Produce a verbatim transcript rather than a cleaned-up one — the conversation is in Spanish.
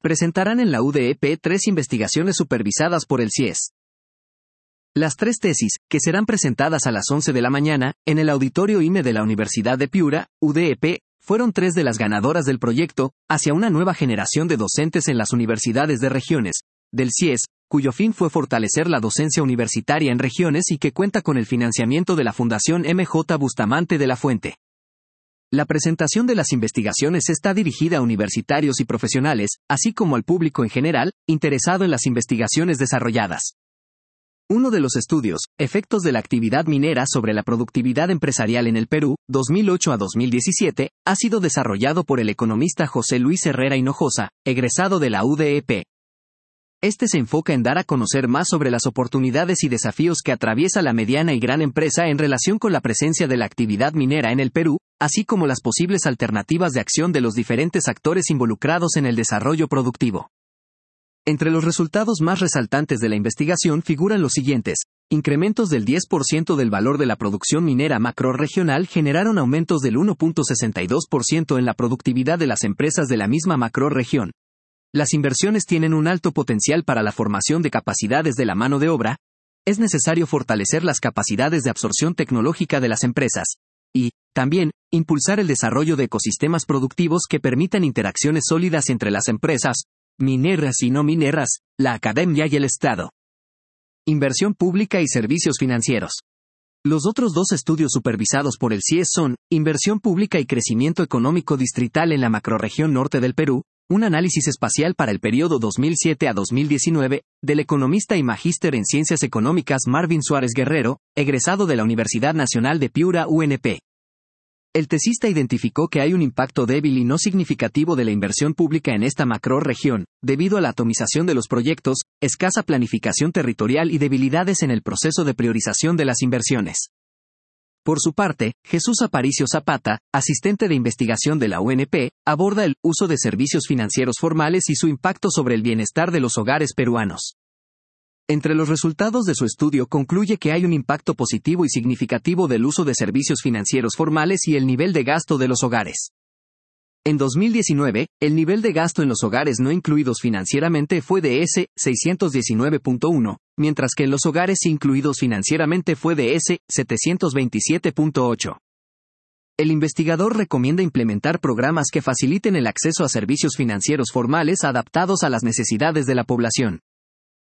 presentarán en la U D E P tres investigaciones supervisadas por el C I E S. Las tres tesis, que serán presentadas a las once de la mañana, en el auditorio I M E de la Universidad de Piura, U D E P, fueron tres de las ganadoras del proyecto, hacia una nueva generación de docentes en las universidades de regiones, del C I E S, cuyo fin fue fortalecer la docencia universitaria en regiones y que cuenta con el financiamiento de la Fundación M J Bustamante de la Fuente. La presentación de las investigaciones está dirigida a universitarios y profesionales, así como al público en general, interesado en las investigaciones desarrolladas. Uno de los estudios, Efectos de la actividad minera sobre la productividad empresarial en el Perú, dos mil ocho a dos mil diecisiete, ha sido desarrollado por el economista José Luis Herrera Hinojosa, egresado de la U D E P. Este se enfoca en dar a conocer más sobre las oportunidades y desafíos que atraviesa la mediana y gran empresa en relación con la presencia de la actividad minera en el Perú, así como las posibles alternativas de acción de los diferentes actores involucrados en el desarrollo productivo. Entre los resultados más resaltantes de la investigación figuran los siguientes: incrementos del diez por ciento del valor de la producción minera macrorregional generaron aumentos del uno punto sesenta y dos por ciento en la productividad de las empresas de la misma macrorregión. Las inversiones tienen un alto potencial para la formación de capacidades de la mano de obra. Es necesario fortalecer las capacidades de absorción tecnológica de las empresas. Y, también, impulsar el desarrollo de ecosistemas productivos que permitan interacciones sólidas entre las empresas, mineras y no mineras, la academia y el Estado. Inversión pública y servicios financieros. Los otros dos estudios supervisados por el C I E S son, Inversión pública y crecimiento económico distrital en la macrorregión norte del Perú, un análisis espacial para el periodo dos mil siete a dos mil diecinueve, del economista y magíster en Ciencias Económicas Marvin Suárez Guerrero, egresado de la Universidad Nacional de Piura U N P. El tesista identificó que hay un impacto débil y no significativo de la inversión pública en esta macrorregión, debido a la atomización de los proyectos, escasa planificación territorial y debilidades en el proceso de priorización de las inversiones. Por su parte, Jesús Aparicio Zapata, asistente de investigación de la U N P, aborda el uso de servicios financieros formales y su impacto sobre el bienestar de los hogares peruanos. Entre los resultados de su estudio concluye que hay un impacto positivo y significativo del uso de servicios financieros formales y el nivel de gasto de los hogares. En dos mil diecinueve, el nivel de gasto en los hogares no incluidos financieramente fue de S seiscientos diecinueve punto uno, mientras que en los hogares incluidos financieramente fue de S setecientos veintisiete punto ocho. El investigador recomienda implementar programas que faciliten el acceso a servicios financieros formales adaptados a las necesidades de la población.